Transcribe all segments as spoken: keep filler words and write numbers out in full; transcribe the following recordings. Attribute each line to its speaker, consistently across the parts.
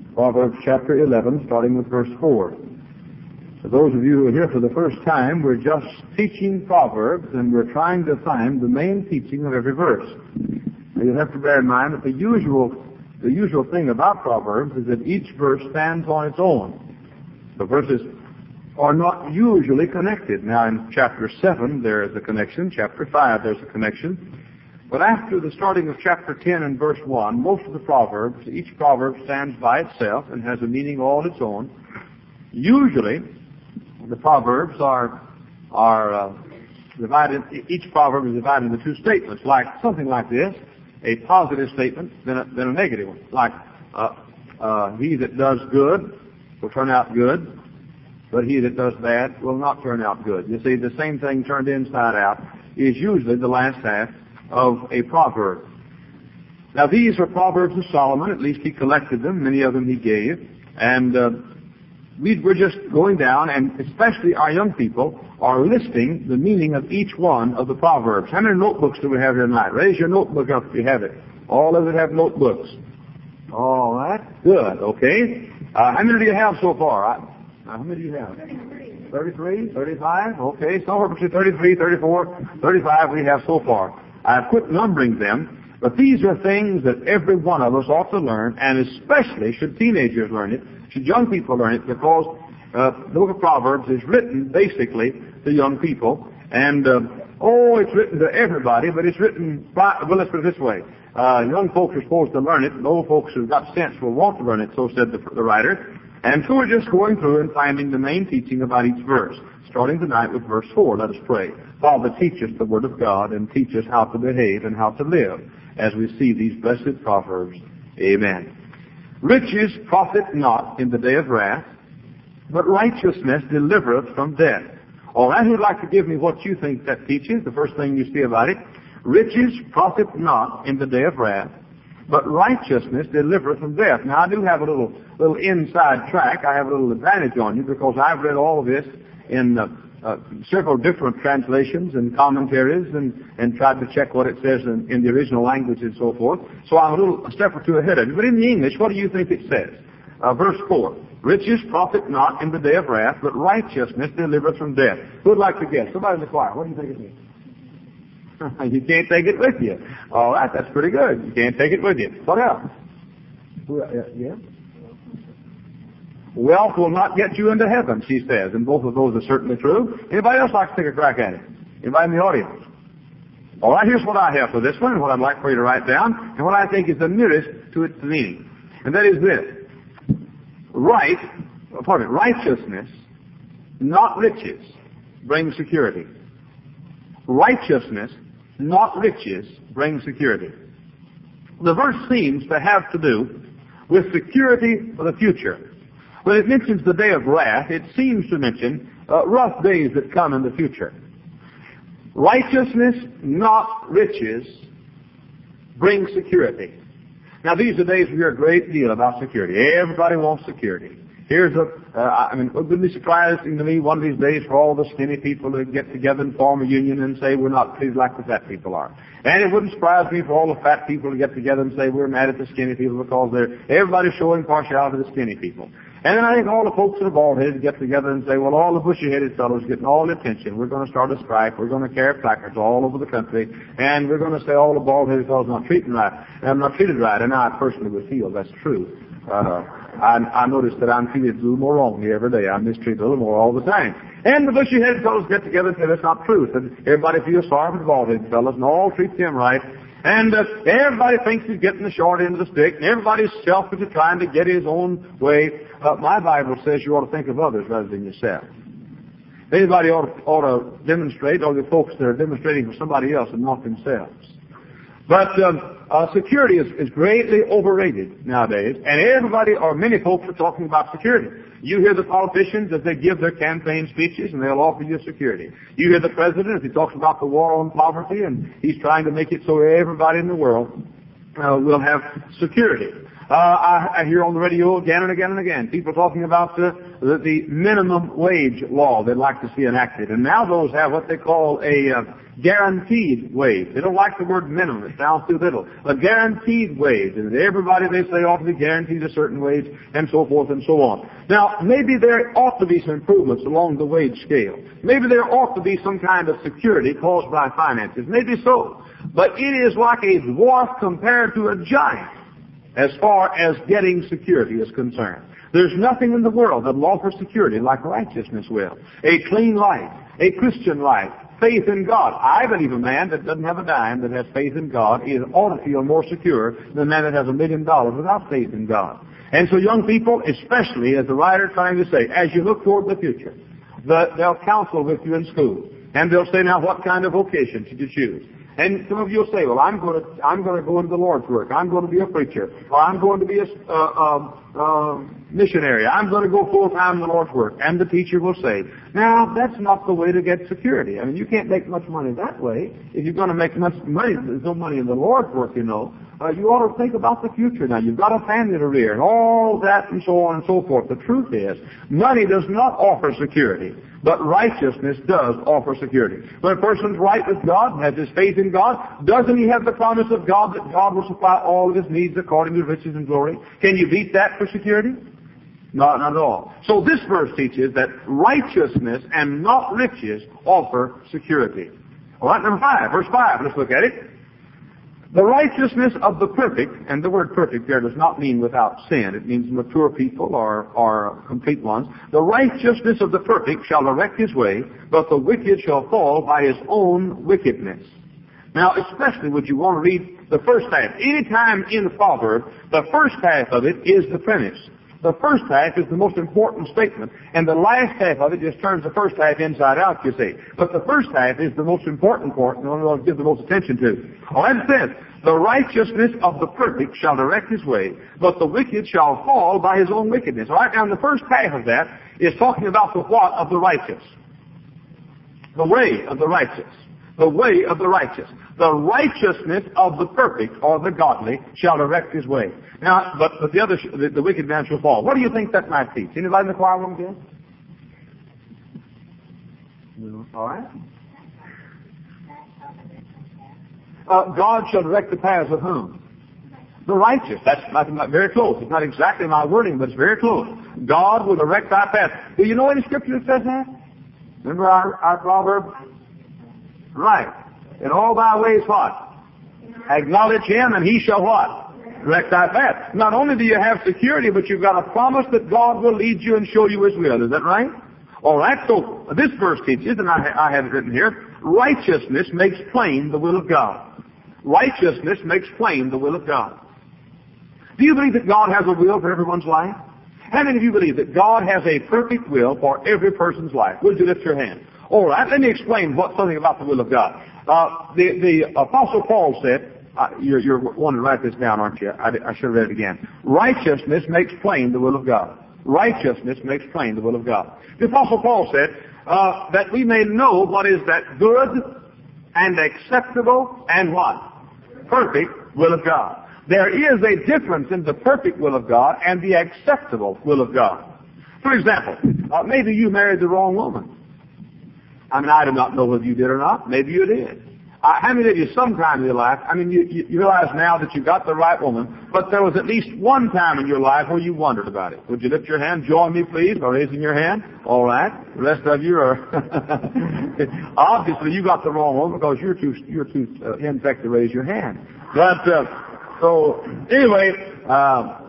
Speaker 1: Proverbs chapter eleven, starting with verse four. For those of you who are here for the first time, we're just teaching Proverbs, and we're trying to find the main teaching of every verse. Now, you'll have to bear in mind that the usual, the usual thing about Proverbs is that each verse stands on its own. The verses are not usually connected. Now, in chapter seven, there is a connection. Chapter five, there's a connection. But after the starting of chapter ten and verse one, most of the Proverbs, each proverb stands by itself and has a meaning all its own. Usually, the Proverbs are are uh, divided, each proverb is divided into two statements, like something like this, a positive statement, then a, then a negative one. Like, uh, uh, he that does good will turn out good, but he that does bad will not turn out good. You see, the same thing turned inside out is usually the last half of a proverb. Now, these are Proverbs of Solomon. At least he collected them. Many of them he gave. And uh, we, we're just going down, and especially our young people are listing the meaning of each one of the Proverbs. How many notebooks do we have here tonight? Raise your notebook up if you have it. All of it have notebooks. All right. Good. Okay. Uh, how many do you have so far? I, how many do you have? thirty-three, thirty-five, okay, somewhere between thirty-three, thirty-four, thirty-five we have so far. I've quit numbering them, but these are things that every one of us ought to learn, and especially should teenagers learn it, should young people learn it, because uh, the book of Proverbs is written basically to young people, and uh, oh, it's written to everybody, but it's written, by, well, let's put it this way. Uh, young folks are supposed to learn it, and old folks who've got sense will want to learn it, so said the, the writer. And so we're just going through and finding the main teaching about each verse. Starting tonight with verse four, let us pray. Father, teach us the Word of God and teach us how to behave and how to live as we see these blessed Proverbs. Amen. Riches profit not in the day of wrath, but righteousness delivereth from death. All right, who'd like to give me what you think that teaches? The first thing you see about it. Riches profit not in the day of wrath, but righteousness delivereth from death. Now, I do have a little little inside track. I have a little advantage on you because I've read all of this in uh, uh, several different translations and commentaries and, and tried to check what it says in, in the original language and so forth. So I'm a little a step or two ahead of you. But in the English, what do you think it says? Uh, verse four. Riches profit not in the day of wrath, but righteousness delivereth from death. Who'd like to guess? Somebody in the choir. What do you think it means? You can't take it with you. All right, that's pretty good. You can't take it with you. What else? Yeah? Wealth will not get you into heaven, she says, and both of those are certainly true. Anybody else like to take a crack at it? Anybody in the audience? All right, here's what I have for this one, and what I'd like for you to write down, and what I think is the nearest to its meaning. And that is this. Right, pardon me, righteousness, not riches, brings security. Righteousness, not riches, brings security. The verse seems to have to do with security for the future. When it mentions the day of wrath, it seems to mention uh, rough days that come in the future. Righteousness, not riches, brings security. Now, these are days we hear a great deal about security. Everybody wants security. Here's a, uh, I mean, it wouldn't be surprising to me one of these days for all the skinny people to get together and form a union and say we're not pleased like the fat people are. And it wouldn't surprise me for all the fat people to get together and say we're mad at the skinny people because they're, everybody's showing partiality to the skinny people. And then I think all the folks that are bald-headed get together and say, well, all the bushy-headed fellows getting all the attention. We're going to start a strike. We're going to carry placards all over the country. And we're going to say all the bald-headed fellows are not treated right. I'm not treated right. And I personally would feel that's true. Uh, I, I notice that I'm treated a little more wrongly every day. I'm mistreated a little more all the time. And the bushy-headed fellows get together and say that's not true. So everybody feels sorry for the bald-headed fellows and all treat them right. And uh, everybody thinks he's getting the short end of the stick, and everybody's selfish and trying to get his own way. Uh, my Bible says you ought to think of others rather than yourself. Anybody ought to, ought to demonstrate, or the folks that are demonstrating for somebody else and not themselves. But um, uh, security is, is greatly overrated nowadays, and everybody, or many folks, are talking about security. You hear the politicians as they give their campaign speeches, and they'll offer you security. You hear the president as he talks about the war on poverty, and he's trying to make it so everybody in the world uh, will have security. Uh, I, I hear on the radio again and again and again people talking about the, the, the minimum wage law they'd like to see enacted. And now those have what they call a uh, guaranteed wage. They don't like the word minimum. It sounds too little. A guaranteed wage. And everybody, they say, ought to be guaranteed a certain wage, and so forth and so on. Now, maybe there ought to be some improvements along the wage scale. Maybe there ought to be some kind of security caused by finances. Maybe so. But it is like a dwarf compared to a giant as far as getting security is concerned. There's nothing in the world that will offer security like righteousness will. A clean life, a Christian life, faith in God. I believe a man that doesn't have a dime that has faith in God is ought to feel more secure than a man that has a million dollars without faith in God. And so young people, especially as the writer is trying to say, as you look toward the future, the, they'll counsel with you in school. And they'll say, now what kind of vocation should you choose? And some of you will say, well, I'm going to, I'm going to go into the Lord's work. I'm going to be a preacher. Or I'm going to be a uh, uh, uh, missionary. I'm going to go full-time in the Lord's work. And the teacher will say, now, that's not the way to get security. I mean, you can't make much money that way. If you're going to make much money, there's no money in the Lord's work, you know. Uh, you ought to think about the future now. You've got a family to rear and all that and so on and so forth. The truth is, money does not offer security, but righteousness does offer security. When a person's right with God, has his faith in God, doesn't he have the promise of God that God will supply all of his needs according to riches and glory? Can you beat that for security? Not, not at all. So this verse teaches that righteousness and not riches offer security. All right, number five, verse five, let's look at it. The righteousness of the perfect, and the word perfect there does not mean without sin. It means mature people or, or complete ones. The righteousness of the perfect shall direct his way, but the wicked shall fall by his own wickedness. Now, especially would you want to read the first half. Any time in the proverb, the first half of it is the premise. The first half is the most important statement, and the last half of it just turns the first half inside out, you see. But the first half is the most important part, and the one we'll give the most attention to. All right, it says, the righteousness of the perfect shall direct his way, but the wicked shall fall by his own wickedness. All right, now the first half of that is talking about the what of the righteous. The way of the righteous. The way of the righteous. The righteousness of the perfect, or the godly, shall direct his way. Now, but, but the other, the, the wicked man shall fall. What do you think that might teach? Anybody in the choir room again? No. All right. Uh, God shall direct the paths of whom? The righteous. That's not, not very close. It's not exactly my wording, but it's very close. God will direct thy path. Do you know any scripture that says that? Remember our, our proverb? Right. In all thy ways what? Acknowledge him and he shall what? Direct thy path. Not only do you have security, but you've got a promise that God will lead you and show you his will. Is that right? All right. So this verse teaches, and I, I have it written here, righteousness makes plain the will of God. Righteousness makes plain the will of God. Do you believe that God has a will for everyone's life? How many of you believe that God has a perfect will for every person's life? Would you lift your hand? All right, let me explain what something about the will of God. Uh, the, the Apostle Paul said, uh, you're, you're wanting to write this down, aren't you? I, I should have read it again. Righteousness makes plain the will of God. Righteousness makes plain the will of God. The Apostle Paul said uh, that we may know what is that good and acceptable and what? Perfect will of God. There is a difference in the perfect will of God and the acceptable will of God. For example, uh, maybe you married the wrong woman. I mean, I do not know whether you did or not. Maybe you did. Uh, how many of you sometime in your life, I mean, you, you, you realize now that you got the right woman, but there was at least one time in your life where you wondered about it. Would you lift your hand? Join me, please, by raising your hand. All right. The rest of you are... Obviously, you got the wrong woman because you're too, you're too uh, infected to raise your hand. But, uh, so, anyway... Um,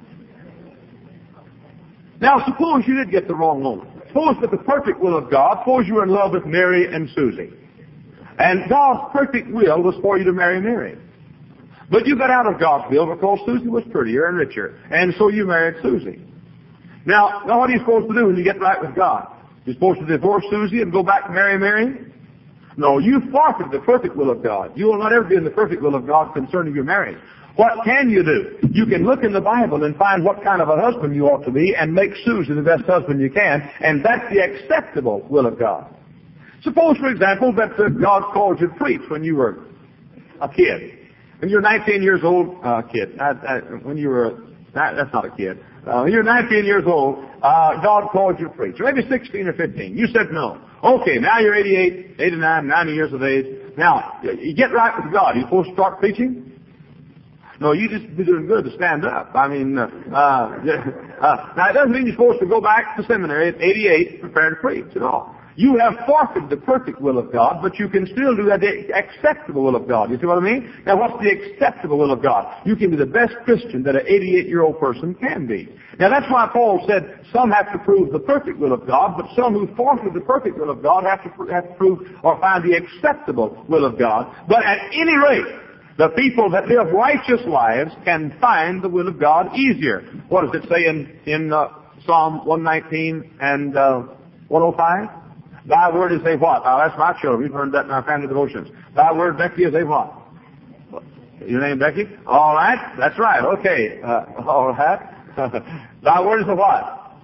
Speaker 1: now, suppose you did get the wrong woman. Suppose that the perfect will of God, suppose you were in love with Mary and Susie. And God's perfect will was for you to marry Mary. But you got out of God's will because Susie was prettier and richer. And so you married Susie. Now, now what are you supposed to do when you get right with God? You're supposed to divorce Susie and go back and marry Mary? No, you forfeit the perfect will of God. You will not ever be in the perfect will of God concerning your marriage. What can you do? You can look in the Bible and find what kind of a husband you ought to be and make Susie the best husband you can, and that's the acceptable will of God. Suppose, for example, that uh, God called you to preach when you were a kid. When you were nineteen years old, uh, kid, I, I, when you were That, that's not a kid. Uh, you're nineteen years old. Uh, God called you to preach. Or maybe sixteen or fifteen. You said no. Okay, now you're eighty-eight, eighty-nine, ninety years of age. Now, you get right with God. Are you supposed to start preaching? No, you just be doing good to stand up. I mean, uh, uh, uh, now it doesn't mean you're supposed to go back to seminary at eighty-eight prepared to preach at all. You have forfeited the perfect will of God, but you can still do that the acceptable will of God. You see what I mean? Now, what's the acceptable will of God? You can be the best Christian that an eighty-eight-year-old person can be. Now, that's why Paul said some have to prove the perfect will of God, but some who forfeit the perfect will of God have to, have to prove or find the acceptable will of God. But at any rate, the people that live righteous lives can find the will of God easier. What does it say in, in uh, Psalm one nineteen and uh, one oh five? Thy word is a what? Now, that's my children. We've heard that in our family devotions. Thy word, Becky, is a what? Your name, Becky? All right. That's right. Okay. Uh, all right. Thy word is a what?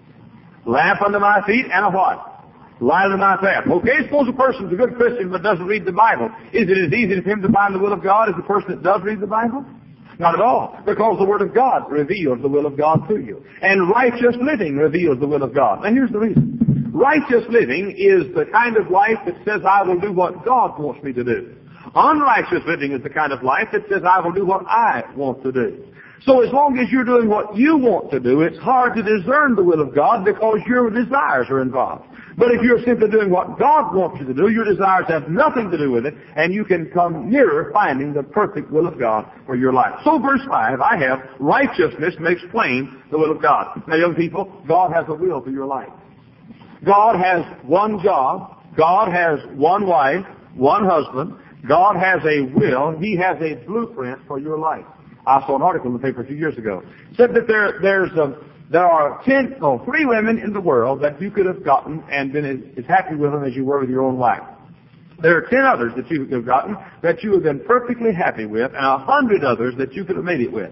Speaker 1: Lamp unto my feet and a what? Light unto my path. Okay, suppose a person's a good Christian but doesn't read the Bible. Is it as easy for him to find the will of God as the person that does read the Bible? Not at all, because the Word of God reveals the will of God to you. And righteous living reveals the will of God. Now here's the reason. Righteous living is the kind of life that says, I will do what God wants me to do. Unrighteous living is the kind of life that says, I will do what I want to do. So as long as you're doing what you want to do, it's hard to discern the will of God because your desires are involved. But if you're simply doing what God wants you to do, your desires have nothing to do with it, and you can come nearer finding the perfect will of God for your life. So verse five, I have, righteousness makes plain the will of God. Now young people, God has a will for your life. God has one job. God has one wife, one husband. God has a will. He has a blueprint for your life. I saw an article in the paper a few years ago. It said that there, there's a, there are ten, no, three women in the world that you could have gotten and been as, as happy with them as you were with your own wife. There are ten others that you could have gotten that you have been perfectly happy with, and a hundred others that you could have made it with.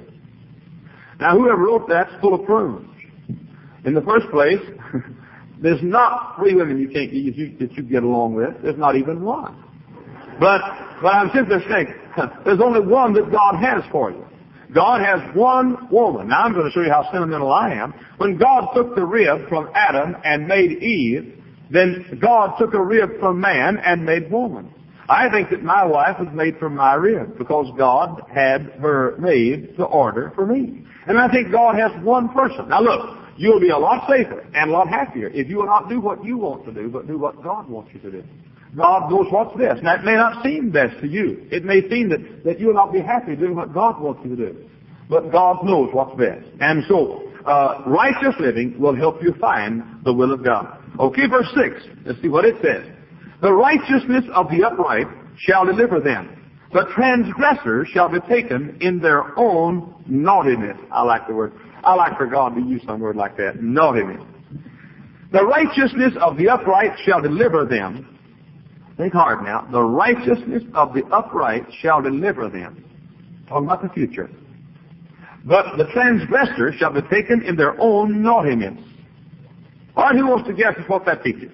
Speaker 1: Now, whoever wrote that's full of prunes. In the first place, there's not three women you can't you, that you get along with. There's not even one. But but I'm simply saying, there's only one that God has for you. God has one woman. Now I'm going to show you how sentimental I am. When God took the rib from Adam and made Eve, then God took a rib from man and made woman. I think that my wife was made from my rib because God had her made to order for me. And I think God has one person. Now look, you'll be a lot safer and a lot happier if you will not do what you want to do, but do what God wants you to do. God knows what's best. Now, it may not seem best to you. It may seem that, that you will not be happy doing what God wants you to do. But God knows what's best. And so, uh, righteous living will help you find the will of God. Okay, verse six. Let's see what it says. The righteousness of the upright shall deliver them. The transgressors shall be taken in their own naughtiness. I like the word. I like for God to use some word like that. Naughtiness. The righteousness of the upright shall deliver them. Think hard now. The righteousness of the upright shall deliver them. Talking about the future. But the transgressors shall be taken in their own naughtiness. All right, who wants to guess what that teaches?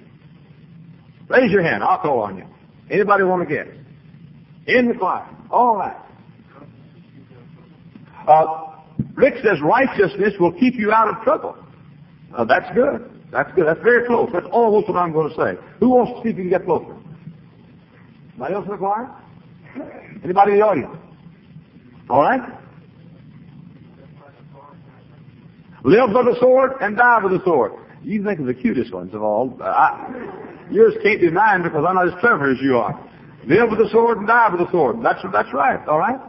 Speaker 1: Raise your hand. I'll call on you. Anybody want to guess? In the choir. All right. Uh, Rick says righteousness will keep you out of trouble. Uh, that's good. That's good. That's very close. That's almost what I'm going to say. Who wants to see if you can get closer? Anybody else in the choir? Anybody in the audience? All right. Live by the sword and die by the sword. You think of the cutest ones of all. Uh, I, yours can't be mine because I'm not as clever as you are. Live with the sword and die with the sword. That's that's right. All right.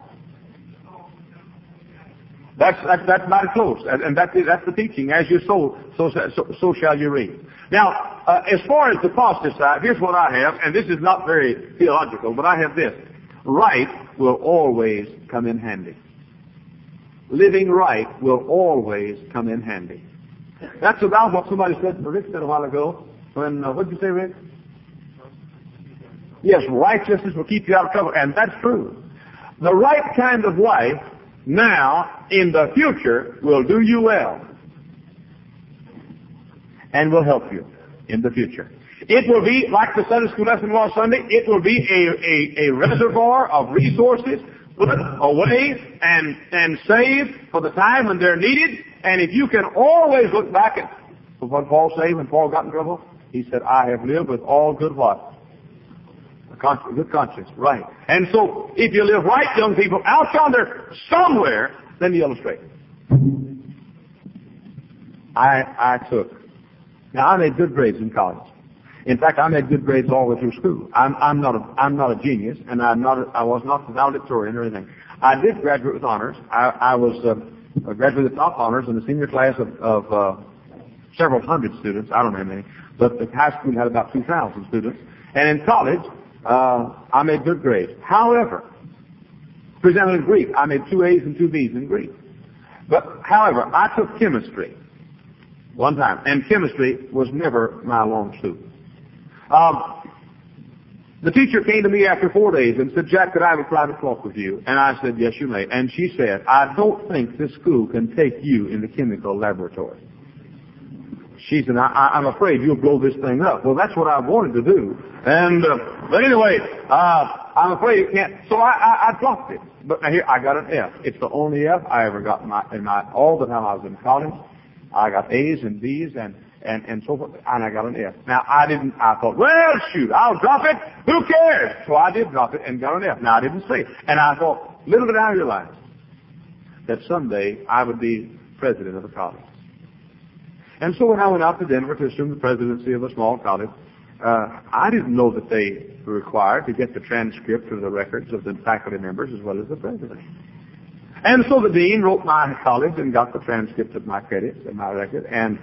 Speaker 1: That's that's that's mighty close, and, and that's that's the teaching. As you sow, so so, so shall you reap. Now, uh, as far as the positive side, here's what I have, and this is not very theological, but I have this: right will always come in handy. Living right will always come in handy. That's about what somebody said. Rick said a while ago. When uh, what did you say, Rick? Yes, righteousness will keep you out of trouble, and that's true. The right kind of life now, in the future, will do you well and will help you in the future. It will be, like the Sunday school lesson was Sunday, it will be a, a, a reservoir of resources put away and, and save for the time when they're needed. And if you can always look back at what Paul said when Paul got in trouble, he said, I have lived with all good what? A conscience, good conscience, right. And so, if you live right, young people, out yonder somewhere, let me illustrate. I, I took, now I made good grades in college. In fact, I made good grades all the way through school. I'm, I'm not a, I'm not a genius, and I'm not, a, I was not a valedictorian or anything. I did graduate with honors. I, I was uh, a graduate with top honors in the senior class of, of uh, several hundred students. I don't know how many, but the high school had about two thousand students. And in college, uh, I made good grades. However, for example, in Greek, I made two A's and two B's in Greek. But, however, I took chemistry one time, and chemistry was never my long suit. Um, the teacher came to me after four days and said, Jack, could I have a private talk with you? And I said, yes, you may. And she said, I don't think this school can take you in the chemical laboratory. She said, I, I, I'm afraid you'll blow this thing up. Well, that's what I wanted to do. And, uh, but anyway, uh, I'm afraid you can't. So I, I, I dropped it. But now here, I got an F. It's the only F I ever got in my, in my, all the time I was in college. I got A's and B's and, and, and so forth, and I got an F. Now, I didn't, I thought, well, shoot, I'll drop it. Who cares? So I did drop it and got an F. Now, I didn't say it. And I thought, little did I realize that someday I would be president of the college. And so when I went out to Denver to assume the presidency of a small college, uh, I didn't know that they were required to get the transcript of the records of the faculty members as well as the president. And so the dean wrote my college and got the transcript of my credits and my record, and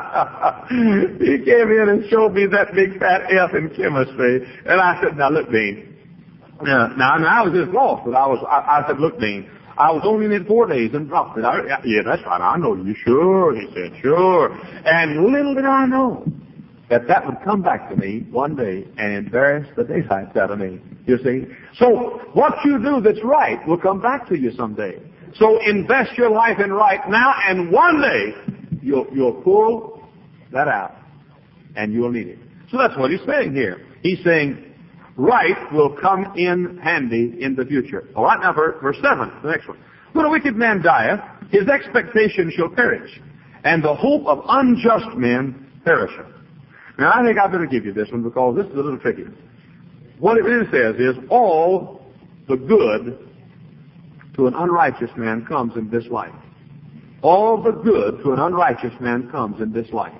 Speaker 1: he came in and showed me that big fat F in chemistry. And I said, now look, Dean. Uh, now, now I was just lost, but I was. I, I said, look, Dean. I was only in it four days and dropped it. I, yeah, that's right. I know you. Sure, he said, sure. And little did I know that that would come back to me one day and embarrass the daylights out of me. You see? So what you do that's right will come back to you someday. So invest your life in right now, and one day you'll, you'll pull that out, and you'll need it. So that's what he's saying here. He's saying right will come in handy in the future. All right, now verse seven, the next one. When a wicked man dieth, his expectation shall perish, and the hope of unjust men perisheth. Now, I think I better give you this one because this is a little tricky. What it really says is all the good to an unrighteous man comes in this life. All the good to an unrighteous man comes in this life.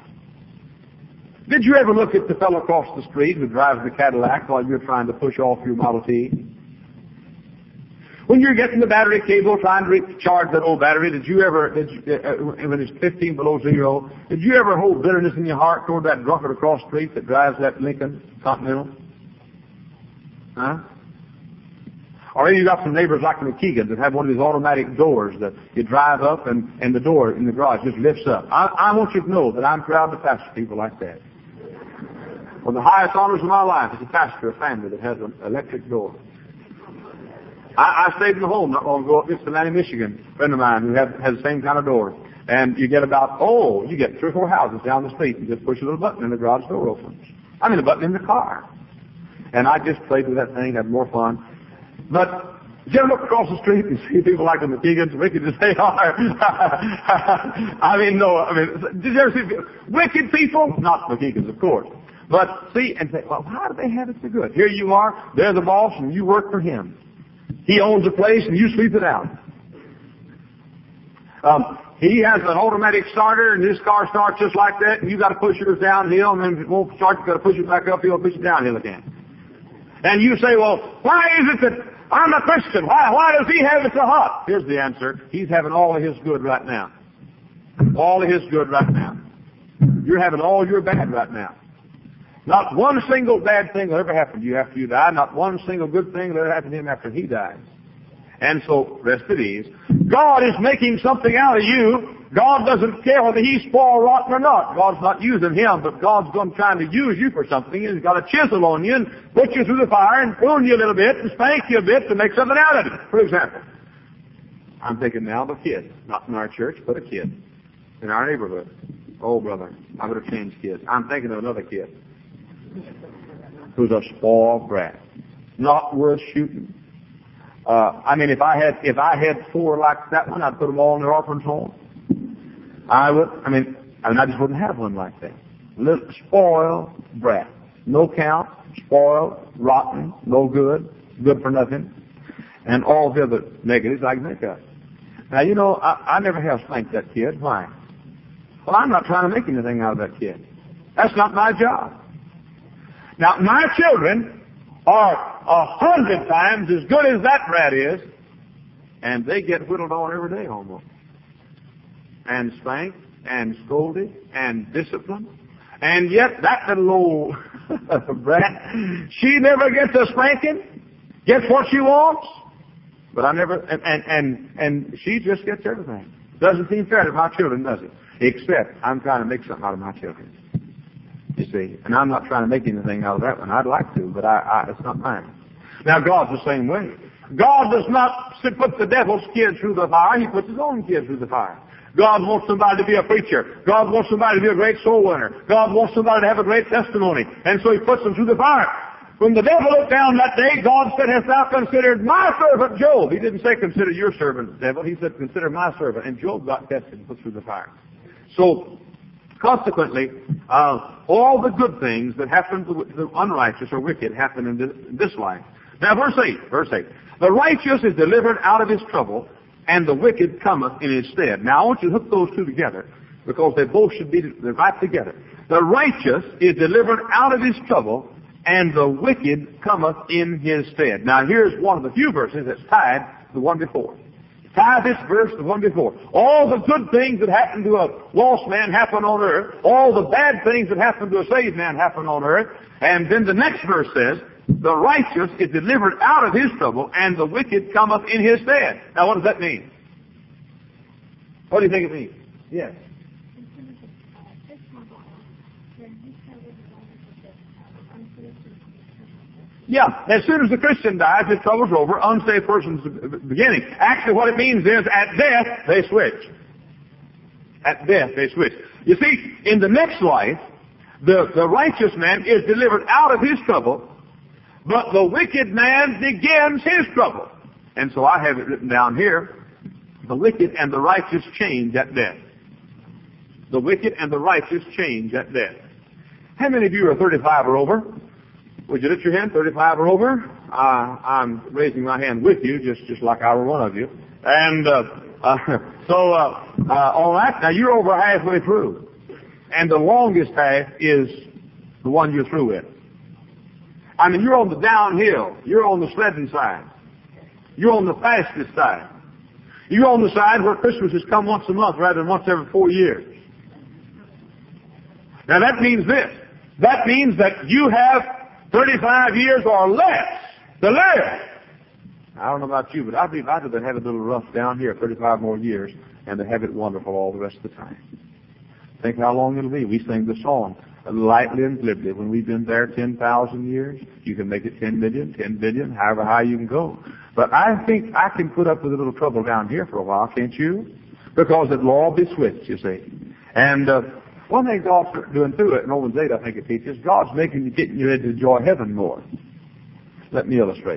Speaker 1: Did you ever look at the fellow across the street who drives the Cadillac while you're trying to push off your Model T? When you're getting the battery cable trying to recharge that old battery, did you ever, did you, uh, when it's fifteen below zero, did you ever hold bitterness in your heart toward that drunkard across the street that drives that Lincoln Continental? Huh? Or maybe you got some neighbors like the McKeegans that have one of these automatic doors that you drive up and, and the door in the garage just lifts up. I, I want you to know that I'm proud to pastor people like that. One of the highest honors of my life is to pastor a family that has an electric door. I, I stayed in the home not long ago up in Cincinnati, Michigan, a friend of mine who has, has the same kind of door. And you get about, oh, you get three or four houses down the street and just push a little button and the garage door opens. I mean, a button in the car. And I just played with that thing, had more fun. But did you ever look across the street and see people like the McKeegans, wicked as they are? I mean, no, I mean, did you ever see wicked people? Not McKeegans, of course. But see, and say, well, how do they have it so good? Here you are, they're the boss, and you work for him. He owns a place, and you sleep it out. Um, he has an automatic starter, and his car starts just like that, and you got to push yours downhill, and then if it won't start, you got to push it back up, he'll push it downhill again. And you say, well, why is it that I'm a Christian? Why, why does he have it so hot? Here's the answer. He's having all of his good right now. All of his good right now. You're having all your bad right now. Not one single bad thing will ever happen to you after you die. Not one single good thing will ever happen to him after he dies. And so, rest at ease. God is making something out of you. God doesn't care whether he's spoiled rotten or not. God's not using him, but God's going to try to use you for something. He's got a chisel on you and put you through the fire and prune you a little bit and spank you a bit to make something out of it. For example, I'm thinking now of a kid, not in our church, but a kid in our neighborhood. Oh, brother, I would have changed kids. I'm thinking of another kid who's a spoiled brat, not worth shooting. Uh, I mean, if I had if I had four like that one, I'd put them all in the orphan's home. I would. I mean, I mean, I just wouldn't have one like that. Little spoiled brat, no count, spoiled, rotten, no good, good for nothing, and all the other negatives I can think of. Now, you know, I, I never have spanked that kid. Why? Well, I'm not trying to make anything out of that kid. That's not my job. Now, my children are a hundred times as good as that brat is, and they get whittled on every day almost, and spanked, and scolded, and disciplined, and yet that little old brat, she never gets a spanking, gets what she wants, but I never, and, and, and, and she just gets everything. Doesn't seem fair to my children, does it? Except I'm trying to make something out of my children. You see, and I'm not trying to make anything out of that one. I'd like to, but I, I, it's not mine. Now, God's the same way. God does not put the devil's kid through the fire. He puts his own kid through the fire. God wants somebody to be a preacher. God wants somebody to be a great soul winner. God wants somebody to have a great testimony. And so he puts them through the fire. When the devil looked down that day, God said, "Hast thou considered my servant Job?" He didn't say, "Consider your servant, devil." He said, "Consider my servant." And Job got tested and put through the fire. So, consequently, uh, all the good things that happen to the unrighteous or wicked happen in this, in this life. Now, verse eight, verse eight. The righteous is delivered out of his trouble, and the wicked cometh in his stead. Now, I want you to hook those two together, because they both should be right together. The righteous is delivered out of his trouble, and the wicked cometh in his stead. Now, here's one of the few verses that's tied to the one before. Tie this verse to the one before. All the good things that happen to a lost man happen on earth. All the bad things that happen to a saved man happen on earth. And then the next verse says, the righteous is delivered out of his trouble, and the wicked cometh in his stead. Now, what does that mean? What do you think it means? Yes. Yeah, as soon as the Christian dies, his trouble's over. Unsaved person's beginning. Actually, what it means is, at death, they switch. At death, they switch. You see, in the next life, the, the righteous man is delivered out of his trouble, but the wicked man begins his trouble. And so I have it written down here, the wicked and the righteous change at death. The wicked and the righteous change at death. How many of you are thirty-five or over? Would you lift your hand, thirty-five or over? Uh, I'm raising my hand with you, just, just like I were one of you. And uh, uh, so uh, uh, on that, now you're over halfway through. And the longest half is the one you're through with. I mean, you're on the downhill. You're on the sledding side. You're on the fastest side. You're on the side where Christmas has come once a month rather than once every four years. Now that means this. That means that you have thirty-five years or less to live. I don't know about you, but I'd be rather than have it a little rough down here, thirty-five more years, and to have it wonderful all the rest of the time. Think how long it'll be. We sing the song lightly and glibly. When we've been there ten thousand years, you can make it ten million, ten billion, however high you can go. But I think I can put up with a little trouble down here for a while, can't you? Because it'll all be switched, you see. And uh, one thing God's doing through it, in Romans eight, I think it teaches, God's making you, getting you ready to enjoy heaven more. Let me illustrate.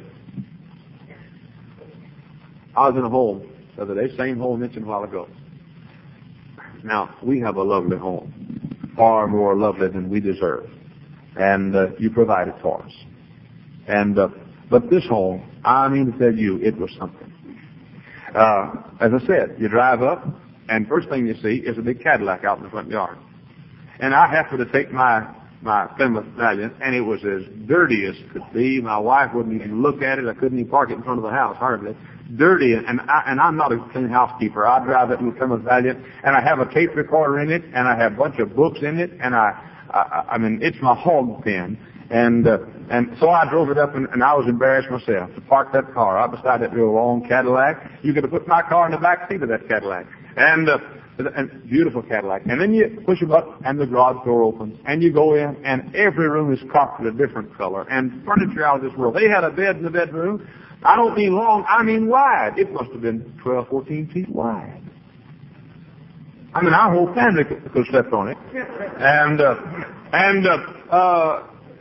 Speaker 1: I was in a home the other day, same home mentioned a while ago. Now, we have a lovely home, far more lovely than we deserve. And uh, you provided for us. And uh, but this home, I mean to tell you, it was something. Uh, as I said, you drive up, and first thing you see is a big Cadillac out in the front yard. And I happened to take my my Plymouth Valiant, and it was as dirty as could be. My wife wouldn't even look at it. I couldn't even park it in front of the house, hardly. Dirty, and I, and I'm not a clean housekeeper. I drive that little Plymouth Valiant, and I have a tape recorder in it, and I have a bunch of books in it, and I, I, I mean, it's my hog pen. And uh, and so I drove it up, and, and I was embarrassed myself to park that car out beside that real long Cadillac. You could have put my car in the back seat of that Cadillac. And uh, and beautiful Cadillac. And then you push a button, and the garage door opens, and you go in, and every room is carpeted a different color, and furniture out of this world. They had a bed in the bedroom. I don't mean long, I mean wide. It must have been twelve, fourteen feet wide. I mean, our whole family could, could slept on it. And uh, and uh, uh,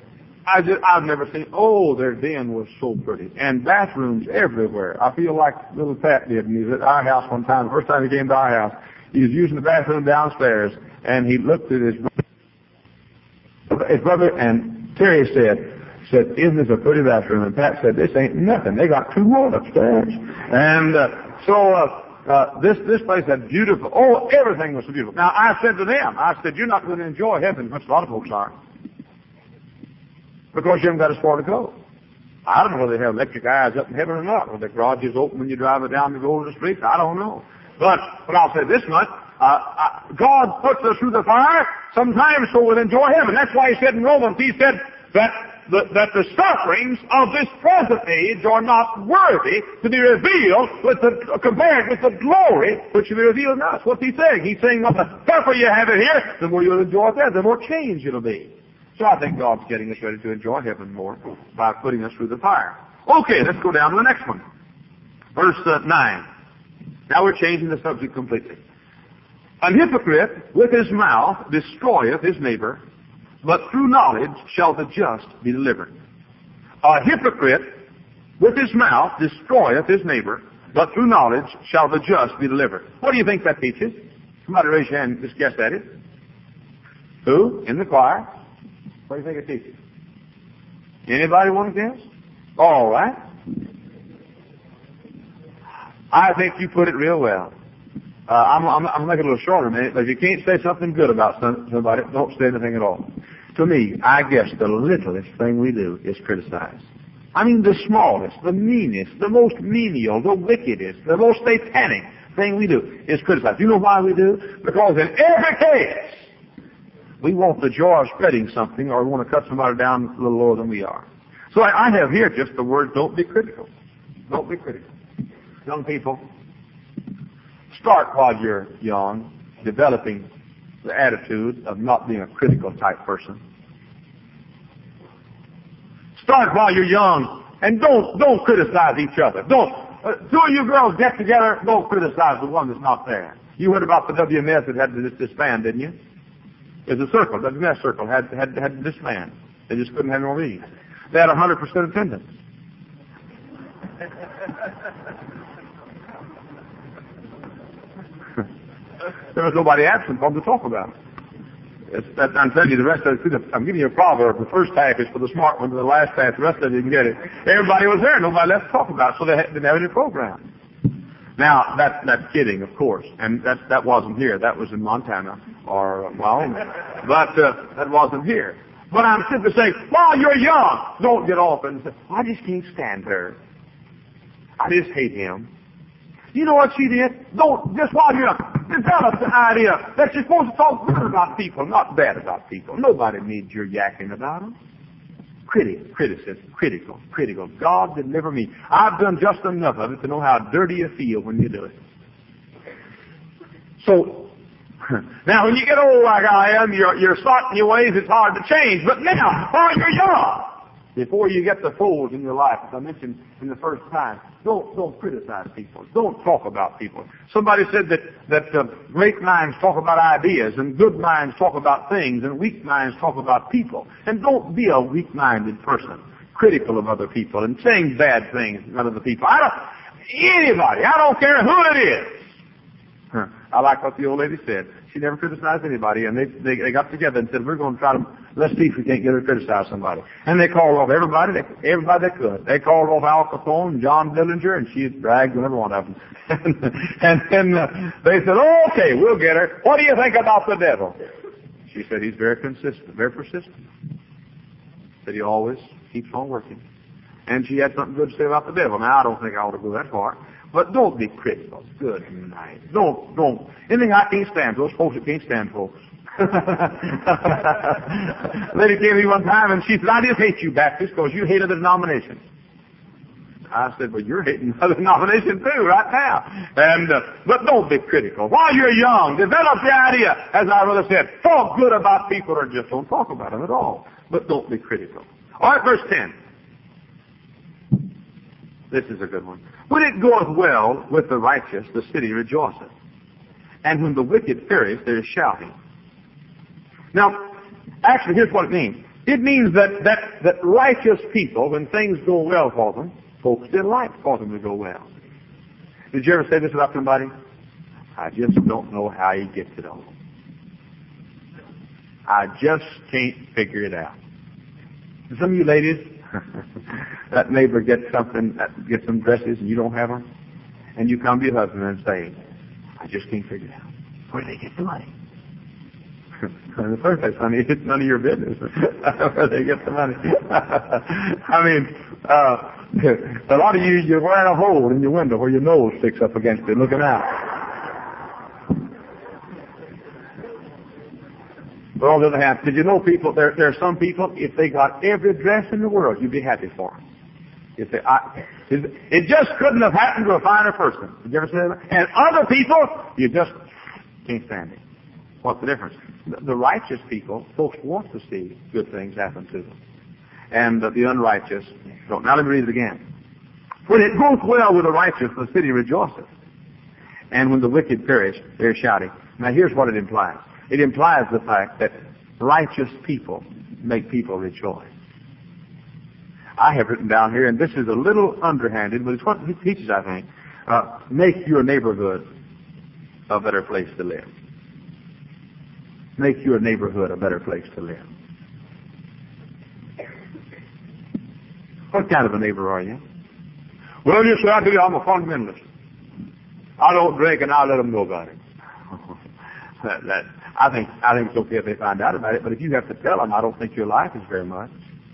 Speaker 1: I just, I've never seen, oh, their den was so pretty. And bathrooms everywhere. I feel like little Pat did. And he was at our house one time. The first time he came to our house, he was using the bathroom downstairs. And he looked at his brother, his brother and Terry said, said, isn't this a pretty bathroom? And Pat said, this ain't nothing. They got two more upstairs. And uh, so uh, uh, this this place had beautiful, oh, everything was so beautiful. Now, I said to them, I said, you're not going to enjoy heaven, which a lot of folks are, because you haven't got as far to go. I don't know whether they have electric eyes up in heaven or not, whether the garage is open when you drive it down to go to the streets. I don't know. But, but I'll say this much. Uh, uh, God puts us through the fire sometimes so we'll enjoy heaven. That's why he said in Romans, he said that the, that the sufferings of this present age are not worthy to be revealed with the, compared with the glory which will be revealed in us. What's he saying? He's saying, well, the tougher you have it here, the more you'll enjoy it there, the more change it'll be. So I think God's getting us ready to enjoy heaven more by putting us through the fire. Okay, let's go down to the next one. Verse uh, nine. Now we're changing the subject completely. An hypocrite with his mouth destroyeth his neighbor, but through knowledge shall the just be delivered. A hypocrite with his mouth destroyeth his neighbor, but through knowledge shall the just be delivered. What do you think that teaches? Somebody raise your hand and just guess at it. Who? In the choir. What do you think it teaches? Anybody want to guess? All right. I think you put it real well. Uh, I'm, I'm, I'm making it a little shorter, man. But if you can't say something good about somebody, don't say anything at all. To me, I guess the littlest thing we do is criticize. I mean, the smallest, the meanest, the most menial, the wickedest, the most satanic thing we do is criticize. You know why we do? Because in every case, we want the joy of spreading something, or we want to cut somebody down a little lower than we are. So I, I have here just the word, don't be critical. Don't be critical. Young people, start while you're young, developing the attitude of not being a critical type person. Start while you're young, and don't don't criticize each other. Don't uh, two of you girls get together, don't criticize the one that's not there. You heard about the W M S that had to disband, didn't you? There's a circle, the W M S circle had had had to disband. They just couldn't have more meetings. They had one hundred percent attendance. There was nobody absent for them to talk about. It's, that, I'm telling you, the rest of it, I'm giving you a proverb. The first half is for the smart ones, and the last half, the rest of it, you can get it. Everybody was there. Nobody left to talk about it, so they didn't have any program. Now, that, that's kidding, of course, and that, that wasn't here. That was in Montana or Wyoming. But uh, that wasn't here. But I'm simply saying, while you're young, don't get off and say, I just can't stand her. I just hate him. You know what she did? Don't, just while you're young, develop the idea that you're supposed to talk good about people, not bad about people. Nobody needs your yakking about them. Critic, criticism, critical, critical. God deliver me. I've done just enough of it to know how dirty you feel when you do it. So, now when you get old like I am, you're, you're stuck in your ways, it's hard to change. But now, while you're young, before you get the fools in your life, as I mentioned in the first time, don't don't criticize people. Don't talk about people. Somebody said that that uh, great minds talk about ideas, and good minds talk about things, and weak minds talk about people. And don't be a weak-minded person, critical of other people, and saying bad things about other people. I don't anybody. I don't care who it is. Huh. I like what the old lady said. She never criticized anybody, and they, they they got together and said, we're going to try to, let's see if we can't get her to criticize somebody. And they called off everybody, they, everybody they could. They called off Al Capone and John Dillinger, and she dragged on every one of them. and then uh, they said, oh, okay, we'll get her. What do you think about the devil? She said, he's very consistent, very persistent. Said he always keeps on working. And she had something good to say about the devil. Now, I don't think I ought to go that far. But don't be critical. Good night. Don't, don't. Anything I can't stand, those folks that can't stand folks. Lady came to me one time and she said, I just hate you Baptists because you hate other denominations. I said, well, you're hating other denominations too right now. And, uh, but don't be critical. While you're young, develop the idea, as our brother said, talk good about people or just don't talk about them at all. But don't be critical. All right, verse ten. This is a good one. When it goeth well with the righteous, the city rejoiceth. And when the wicked perish, there is shouting. Now, actually, here's what it means. It means that, that, that righteous people, when things go well for them, folks delight for them to go well. Did you ever say this about somebody? I just don't know how he gets it all. I just can't figure it out. And some of you ladies, that neighbor gets something, gets some dresses and you don't have them, and you come to your husband and say, I just can't figure it out. Where do they get the money? In the first place, honey, it's none of your business where they get the money. I mean, uh, a lot of you, you're wearing a hole in your window where your nose sticks up against it, looking out. But on the other hand, did you know people, there, there are some people, if they got every dress in the world, you'd be happy for them. You say, I, it, it just couldn't have happened to a finer person. Did you ever say that? And other people, you just can't stand it. What's the difference? The, the righteous people, folks want to see good things happen to them. And uh, the unrighteous don't. Now let me read it again. When it goes well with the righteous, the city rejoices. And when the wicked perish, they're shouting. Now here's what it implies. It implies the fact that righteous people make people rejoice. I have written down here, and this is a little underhanded, but it's what it teaches, I think. Uh, make your neighborhood a better place to live. Make your neighborhood a better place to live. What kind of a neighbor are you? Well, you say, I do, I'm a fundamentalist. I don't drink and I'll let them know about it. that, that, I think I think it's okay if they find out about it, but if you have to tell them, I don't think your life is very much.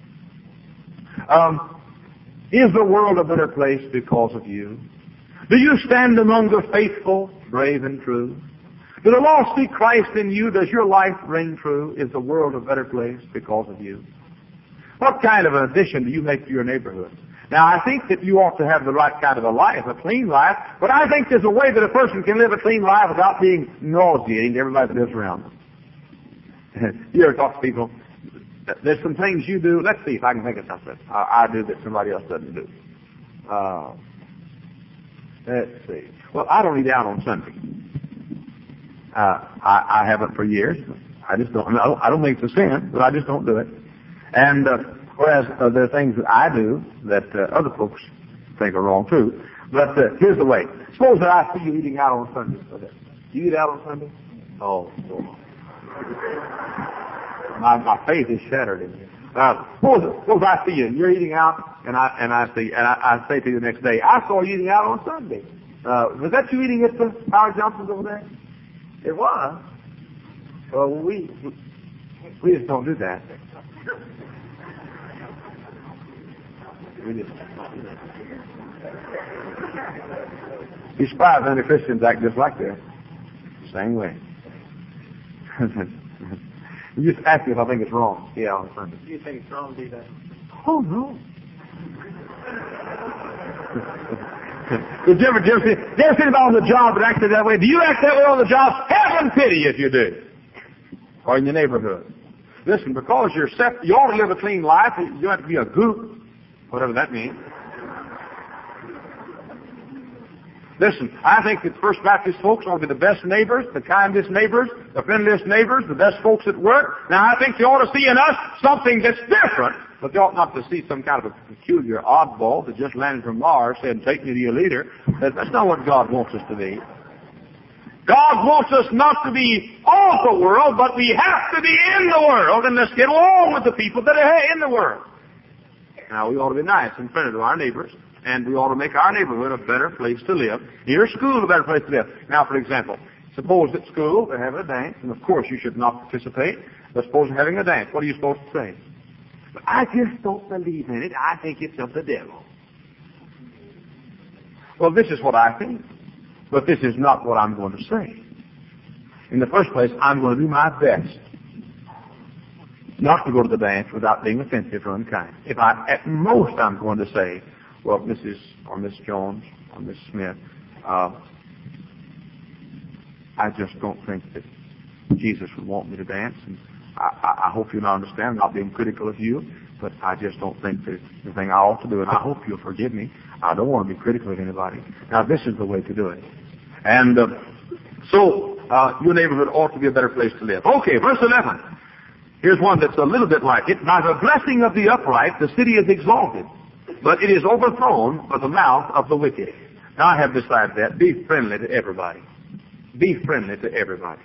Speaker 1: Um, is the world a better place because of you? Do you stand among the faithful, brave and true? Do the lost see Christ in you? Does your life ring true? Is the world a better place because of you? What kind of an addition do you make to your neighborhood? Now, I think that you ought to have the right kind of a life, a clean life, but I think there's a way that a person can live a clean life without being nauseating to everybody that lives around them. You ever talk to people? There's some things you do. Let's see if I can think of something I, I do that somebody else doesn't do. Uh, let's see. Well, I don't eat out on Sunday. Uh, I, I haven't for years. I just don't. I don't, I don't think it's a sin, but I just don't do it. And uh, whereas uh, there are things that I do that uh, other folks think are wrong too. But uh, here's the way. Suppose that I see you eating out on Sunday. Do you eat out on Sunday? Oh, boy. My, my faith is shattered in you. Uh, suppose, suppose I see you and you're eating out, and I and I see and I, I say to you the next day, I saw you eating out on Sunday. Uh, was that you eating at the Howard Johnson's over there? It was. Well, we we just don't do that. We just don't do that. You surprised many Christians act just like that. Same way. You just ask me if I think it's wrong. Yeah, on Sunday. Do you think it's wrong to do that? Oh, no. Did you ever, did you ever see, did you ever see about on the job that acted that way? Do you act that way on the job? Heaven pity if you do. Or in your neighborhood. Listen, because you're set, you ought to live a clean life. You don't have to be a goop, whatever that means. Listen, I think that First Baptist folks ought to be the best neighbors, the kindest neighbors, the friendliest neighbors, the best folks at work. Now, I think they ought to see in us something that's different, but they ought not to see some kind of a peculiar oddball that just landed from Mars saying, take me to your leader. That's not what God wants us to be. God wants us not to be of the world, but we have to be in the world, and let's get along with the people that are in the world. Now, we ought to be nice and friendly to our neighbors. And we ought to make our neighborhood a better place to live. Your school a better place to live. Now, for example, suppose at school they're having a dance, and of course you should not participate, but suppose they're having a dance. What are you supposed to say? But I just don't believe in it. I think it's of the devil. Well, this is what I think, but this is not what I'm going to say. In the first place, I'm going to do my best not to go to the dance without being offensive or unkind. If I, at most, I'm going to say, well, Missus or Miss Jones or Miss Smith, uh, I just don't think that Jesus would want me to dance. And I, I hope you understand. I'm not being critical of you, but I just don't think that it's the thing I ought to do. And I hope you'll forgive me. I don't want to be critical of anybody. Now, this is the way to do it. And uh, so, uh, your neighborhood ought to be a better place to live. Okay, verse eleven. Here's one that's a little bit like it. By the blessing of the upright, the city is exalted, but it is overthrown by the mouth of the wicked. Now I have besides that, be friendly to everybody. Be friendly to everybody.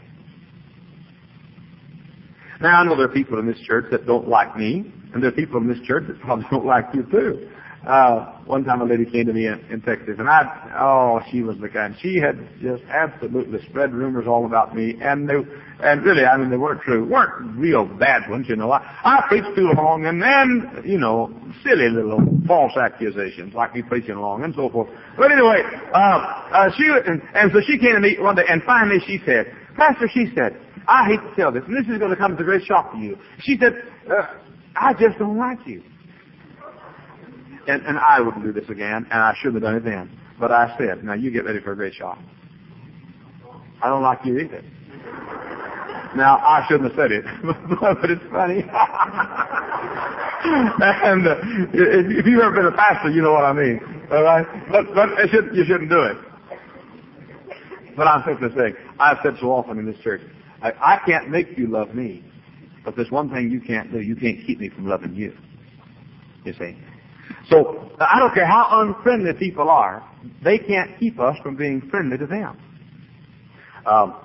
Speaker 1: Now I know there are people in this church that don't like me, and there are people in this church that probably don't like you too. Uh, one time a lady came to me in, in Texas, and I, oh, she was the kind. She had just absolutely spread rumors all about me, and they, and really, I mean, they weren't true, weren't real bad ones, you know. I, I preached too long, and then, you know, silly little false accusations, like me preaching long, and so forth. But anyway, uh, uh, she, and, and so she came to me one day, and finally she said, Pastor, she said, I hate to tell this, and this is going to come as a great shock to you. She said, uh, I just don't like you. And, and I wouldn't do this again, and I shouldn't have done it then. But I said, now you get ready for a great shock. I don't like you either. Now, I shouldn't have said it, but it's funny. And uh, if, if you've ever been a pastor, you know what I mean. All right? But, but it should, you shouldn't do it. But I'm simply saying, I've said so often in this church, I, I can't make you love me, but there's one thing you can't do. You can't keep me from loving you. You see? So, I don't care how unfriendly people are, they can't keep us from being friendly to them. Um,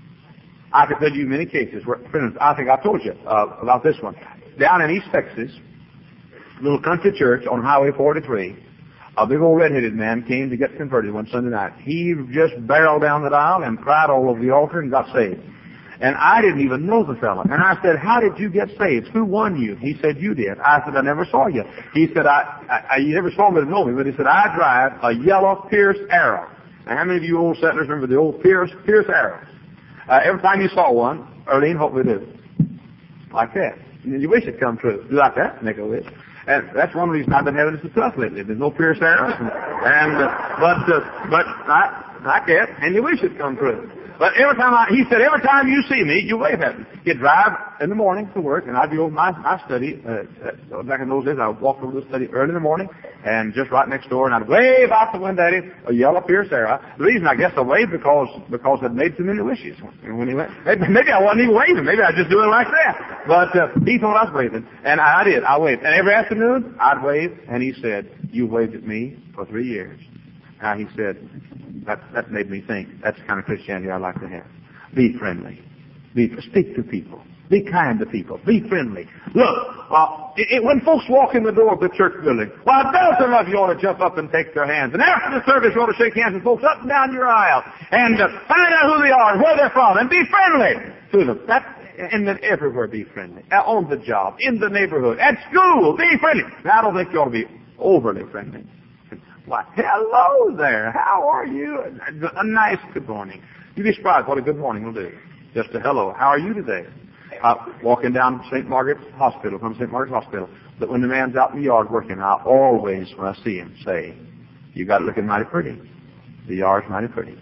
Speaker 1: I could tell you many cases where, for instance, I think I told you uh, about this one. Down in East Texas, little country church on Highway forty-three, a big old red-headed man came to get converted one Sunday night. He just barreled down the aisle and cried all over the altar and got saved. And I didn't even know the fellow. And I said, how did you get saved? Who won you? He said, you did. I said, I never saw you. He said, I, I, I you never saw me to know me, but he said, I drive a yellow Pierce Arrow. Now, how many of you old settlers remember the old Pierce, Pierce Arrows? Uh, every time you saw one, Earlene, what we do? Like that. And you wish it come true. You like that? Make a wish. And that's one reason I've been having this tough lately. There's no Pierce Arrows. And, and uh, but, uh, but I, like that, and you wish it come true. But every time I, he said, every time you see me, you wave at me. He'd drive in the morning to work, and I'd be over my, my study. Uh, back in those days, I would walk over to the study early in the morning, and just right next door, and I'd wave out the window at him, a yellow Pierce Arrow. The reason I guess I waved because because I'd made so many wishes. And when he went, maybe, maybe I wasn't even waving. Maybe I was just doing it like that. But uh, he thought I was waving, and I did. I waved. And every afternoon, I'd wave, and he said, you waved at me for three years. Now, he said, that, that made me think, that's the kind of Christianity I like to have. Be friendly. Be, speak to people. Be kind to people. Be friendly. Look, uh, it, it, when folks walk in the door of the church building, well, a dozen of you ought to jump up and take their hands. And after the service, you ought to shake hands with folks up and down your aisle. And uh, find out who they are and where they're from. And be friendly to them. That, and then everywhere be friendly. Uh, on the job, in the neighborhood, at school, be friendly. Now, I don't think you ought to be overly friendly. Why, hello there. How are you? A nice good morning. You'd be surprised what a good morning will do. Just a hello. How are you today? Uh, walking down Saint Margaret's Hospital, from Saint Margaret's Hospital. But when the man's out in the yard working, I always, when I see him, say, you got it looking mighty pretty. The yard's mighty pretty.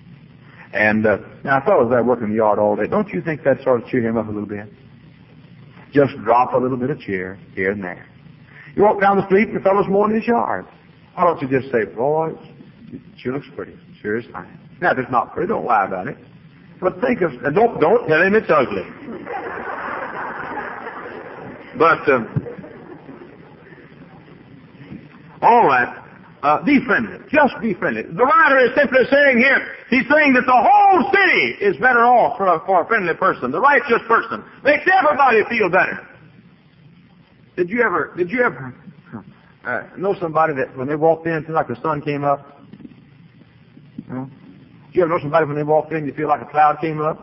Speaker 1: And uh, now, a fellow's there working the yard all day. Don't you think that sort of cheer him up a little bit? Just drop a little bit of cheer here and there. You walk down the street and the fellow's mowing his yard. Why don't you just say, boy, it sure looks pretty. Sure is fine. Now, if it's not pretty, don't lie about it. But think of, and don't, don't tell him it's ugly. But, um, all right, uh, be friendly. Just be friendly. The writer is simply saying here, he's saying that the whole city is better off for a, for a friendly person. The righteous person makes everybody feel better. Did you ever, did you ever, Uh, know somebody that when they walked in, it seemed like the sun came up? You know? Did you ever know somebody when they walked in, you feel like a cloud came up?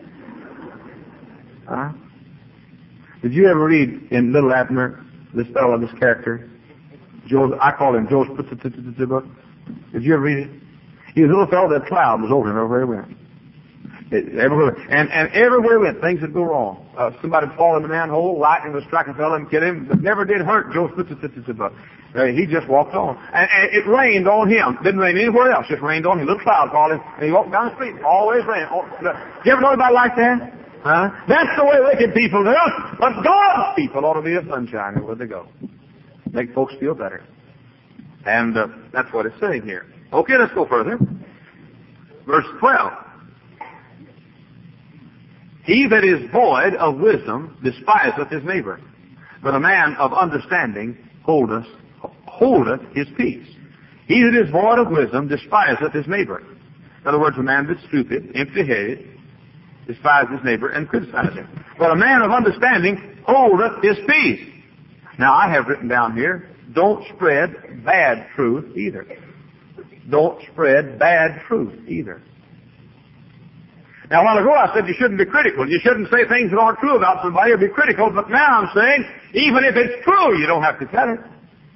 Speaker 1: Huh? Did you ever read in Little Abner, this fellow, this character? Joe, I call him Joe's book. Did you ever read it? He was a little fellow, that cloud was over him everywhere he went. It, everywhere. And, and everywhere he went, things would go wrong. Uh, somebody would fall in the manhole, lightning would strike a fellow and kill him. It never did hurt Joe. Uh, he just walked on. And, and it rained on him. Didn't rain anywhere else. Just rained on him. A little cloud called him. And he walked down the street. Always rain. Oh, you ever know anybody like that? Huh? That's the way wicked people do. But God's people ought to be a sunshine where they go. Make folks feel better. And uh, that's what it's saying here. Okay, let's go further. Verse twelve. He that is void of wisdom despiseth his neighbor, but a man of understanding holdeth, holdeth his peace. He that is void of wisdom despiseth his neighbor. In other words, a man that's stupid, empty-headed, despises his neighbor and criticizes him. But a man of understanding holdeth his peace. Now, I have written down here, don't spread bad truth either. Don't spread bad truth either. Now, a while ago I said you shouldn't be critical. You shouldn't say things that aren't true about somebody or be critical. But now I'm saying, even if it's true, you don't have to tell it.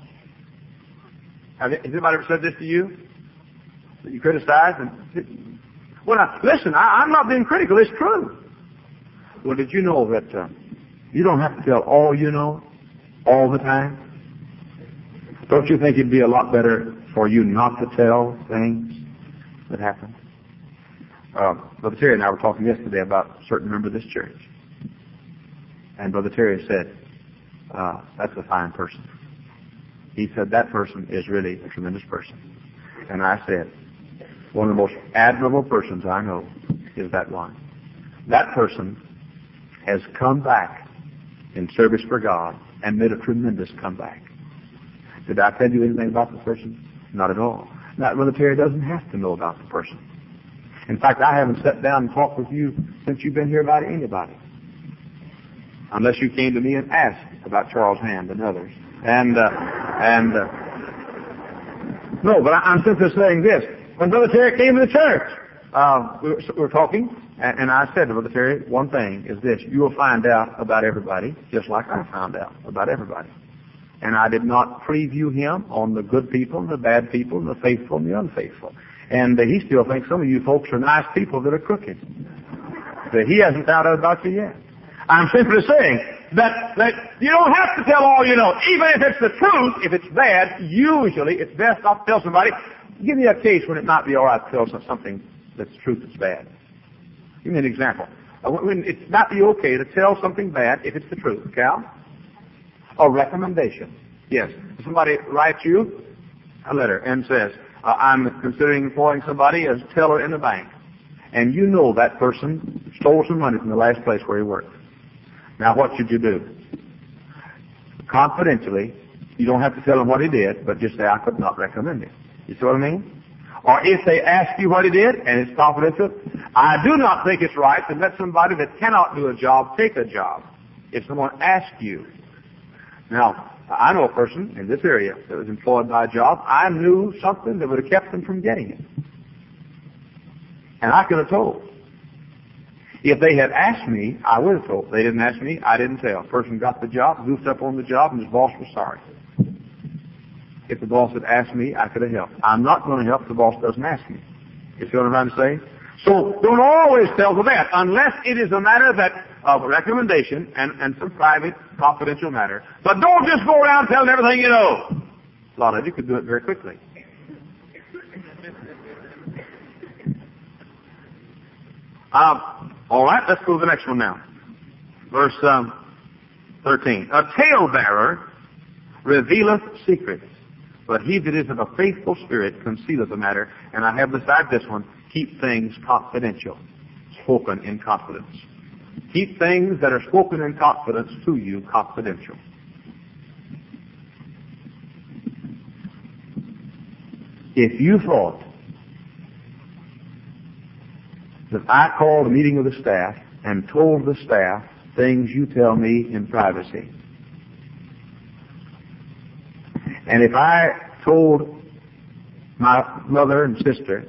Speaker 1: Has anybody ever said this to you? That you criticize? And, well, now, listen, I, I'm not being critical. It's true. Well, did you know that uh, you don't have to tell all you know all the time? Don't you think it'd be a lot better for you not to tell things that happen? Uh, Brother Terry and I were talking yesterday about a certain member of this church. And Brother Terry said, uh, that's a fine person. He said, that person is really a tremendous person. And I said, one of the most admirable persons I know is that one. That person has come back in service for God and made a tremendous comeback. Did I tell you anything about the person? Not at all. Now, Brother Terry doesn't have to know about the person. In fact, I haven't sat down and talked with you since you've been here about anybody. Unless you came to me and asked about Charles Hand and others. And, uh, and, uh, no, but I, I'm simply saying this. When Brother Terry came to the church, uh, we, were, we were talking, and, and I said to Brother Terry, one thing is this, you will find out about everybody, just like I found out about everybody. And I did not preview him on the good people and the bad people and the faithful and the unfaithful. And uh, he still thinks some of you folks are nice people that are crooked. But he hasn't found out about you yet. I'm simply saying that, that you don't have to tell all you know. Even if it's the truth, if it's bad, usually it's best not to tell somebody. Give me a case when it might be all right to tell something that's truth that's bad. Give me an example. When it might be okay to tell something bad if it's the truth. Cal? A recommendation. Yes. Somebody writes you a letter and says, uh, I'm considering employing somebody as teller in the bank. And you know that person stole some money from the last place where he worked. Now what should you do? Confidentially, you don't have to tell him what he did, but just say, I could not recommend him. You see what I mean? Or if they ask you what he did, and it's confidential, I do not think it's right to let somebody that cannot do a job take a job. If someone asks you. Now, I know a person in this area that was employed by a job. I knew something that would have kept them from getting it. And I could have told. If they had asked me, I would have told. They didn't ask me, I didn't tell. The person got the job, goofed up on the job, and his boss was sorry. If the boss had asked me, I could have helped. I'm not going to help if the boss doesn't ask me. You see what I'm trying to say? So don't always tell the that, unless it is a matter that of a recommendation and, and some private, confidential matter. But don't just go around telling everything you know. A lot of you could do it very quickly. Uh, all right, let's go to the next one now. Verse um, thirteen. A talebearer revealeth secrets, but he that is of a faithful spirit concealeth the matter. And I have beside this one, keep things confidential, spoken in confidence. Keep things that are spoken in confidence to you confidential. If you thought that I called a meeting of the staff and told the staff things you tell me in privacy, and if I told my mother and sister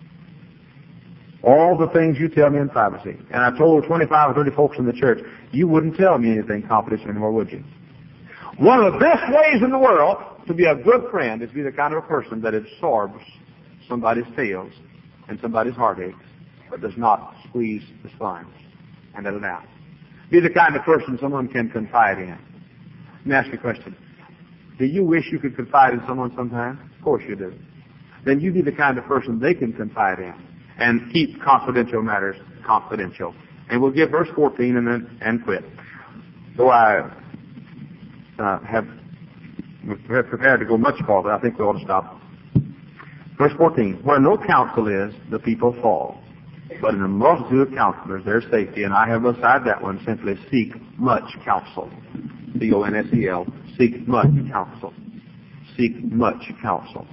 Speaker 1: all the things you tell me in privacy, and I told twenty-five or thirty folks in the church, you wouldn't tell me anything confidential anymore, would you? One of the best ways in the world to be a good friend is to be the kind of a person that absorbs somebody's tales and somebody's heartaches, but does not squeeze the sponge and let it out. Be the kind of person someone can confide in. Let me ask you a question. Do you wish you could confide in someone sometime? Of course you do. Then you be the kind of person they can confide in and keep confidential matters confidential. And we'll give verse fourteen and then and quit. So I uh, have prepared to go much farther. I think we ought to stop. Verse fourteen. Where no counsel is, the people fall. But in a multitude of counselors, there's safety, and I have beside that one simply seek much counsel. C O N S E L, seek much counsel. Seek much counsel.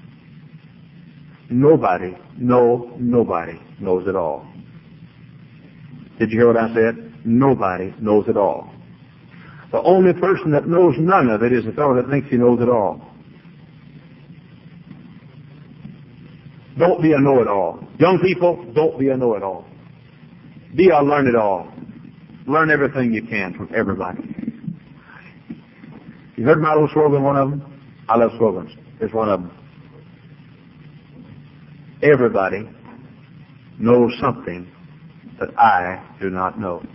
Speaker 1: Nobody, no, nobody knows it all. Did you hear what I said? Nobody knows it all. The only person that knows none of it is the fellow that thinks he knows it all. Don't be a know-it-all. Young people, don't be a know-it-all. Be a learn-it-all. Learn everything you can from everybody. You heard my little slogan, one of them? I love slogans. Here's one of them. Everybody knows something that I do not know.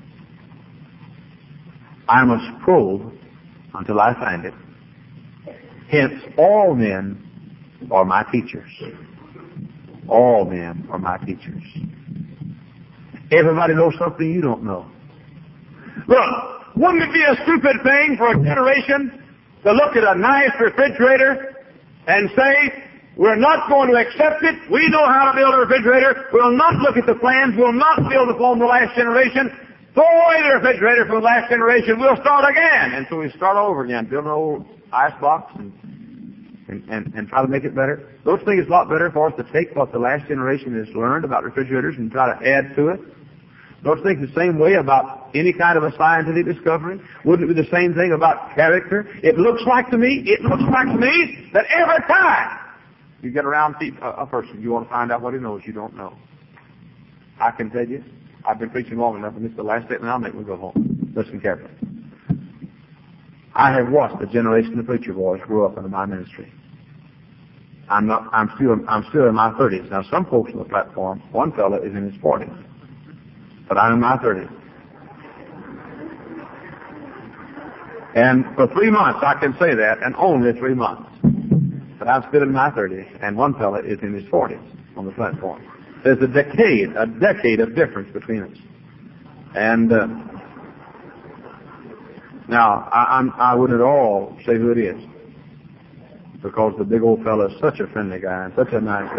Speaker 1: I must probe until I find it. Hence, all men are my teachers. All men are my teachers. Everybody knows something you don't know. Look, wouldn't it be a stupid thing for a generation to look at a nice refrigerator and say, we're not going to accept it. We know how to build a refrigerator. We'll not look at the plans. We'll not build upon the last generation. Throw away the refrigerator from the last generation. We'll start again. And so we start over again, build an old ice box and, and, and, and try to make it better. Don't you think it's a lot better for us to take what the last generation has learned about refrigerators and try to add to it? Don't you think the same way about any kind of a scientific discovery? Wouldn't it be the same thing about character? It looks like to me, it looks like to me that every time you get around a person, you want to find out what he knows you don't know. I can tell you, I've been preaching long enough, and this is the last statement I'll make. We'll go home. Listen carefully. I have watched a generation of preacher boys grow up into my ministry. I'm not. I'm still. I'm still in my thirties. Now, some folks on the platform, one fellow is in his forties, but I'm in my thirties. And for three months, I can say that, and only three months. But I'm still in my thirties, and one fellow is in his forties on the platform. There's a decade, a decade of difference between us. And uh, now, I, I'm, I wouldn't at all say who it is, because the big old fellow is such a friendly guy and such a nice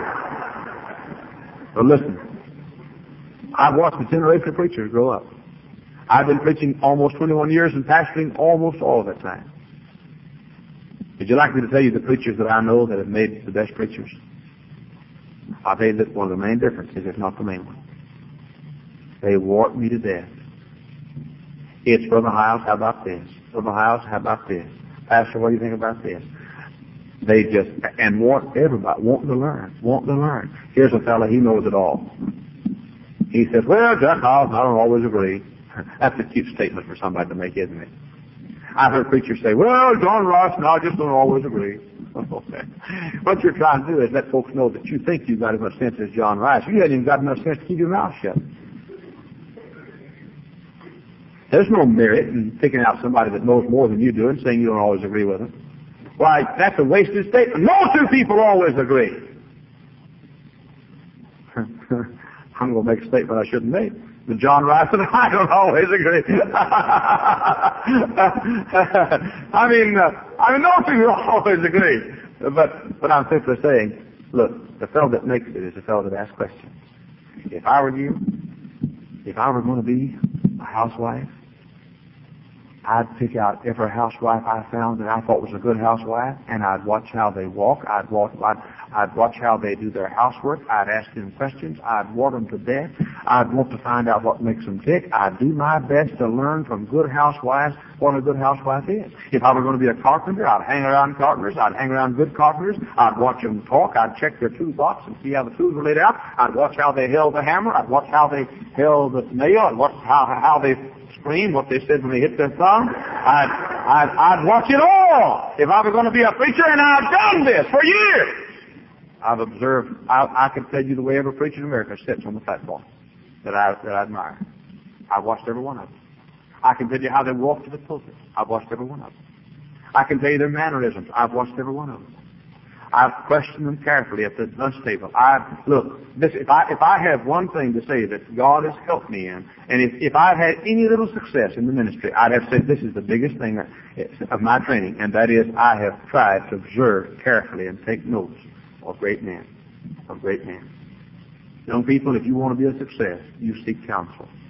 Speaker 1: guy. But listen, I've watched a generation of preachers grow up. I've been preaching almost twenty-one years and pastoring almost all of that time. Would you like me to tell you the preachers that I know that have made the best preachers? I'll tell you that one of the main differences, if not the main one. They warped me to death. It's Brother Hiles, how about this? Brother Hiles, how about this? Pastor, what do you think about this? They just, and want everybody, wanting to learn, wanting to learn. Here's a fellow, he knows it all. He says, well, Jack Hiles, I don't always agree. That's a cute statement for somebody to make, isn't it? I've heard preachers say, well, John Ross and I just don't always agree. Okay. What you're trying to do is let folks know that you think you've got as much sense as John Rice. You haven't even got enough sense to keep your mouth shut. There's no merit in picking out somebody that knows more than you do and saying you don't always agree with them. Why, that's a wasted statement. No two people always agree. I'm going to make a statement I shouldn't make. But John Rice and I don't always agree. I mean, uh, I mean, no two people always agree. But, but I'm simply saying, look, the fellow that makes it is the fellow that asks questions. If I were you, if I were going to be a housewife, I'd pick out every housewife I found that I thought was a good housewife, and I'd watch how they walk. I'd watch, I'd, I'd watch how they do their housework. I'd ask them questions. I'd ward them to death. I'd want to find out what makes them tick. I'd do my best to learn from good housewives what a good housewife is. If I were going to be a carpenter, I'd hang around carpenters. I'd hang around good carpenters. I'd watch them talk. I'd check their toolbox and see how the tools were laid out. I'd watch how they held the hammer. I'd watch how they held the nail. I'd watch how, how they scream, what they said when they hit their thumb. I'd, I'd, I'd watch it all if I were going to be a preacher, and I've done this for years. I've observed, I, I can tell you the way every preacher in America sits on the platform that I, that I admire. I've watched every one of them. I can tell you how they walk to the pulpit. I've watched every one of them. I can tell you their mannerisms. I've watched every one of them. I've questioned them carefully at the lunch table. I've, look, this, if I, if I have one thing to say that God has helped me in, and if, if I've had any little success in the ministry, I'd have said this is the biggest thing of my training, and that is I have tried to observe carefully and take notes of great men, of great men. Young people, if you want to be a success, you seek counsel.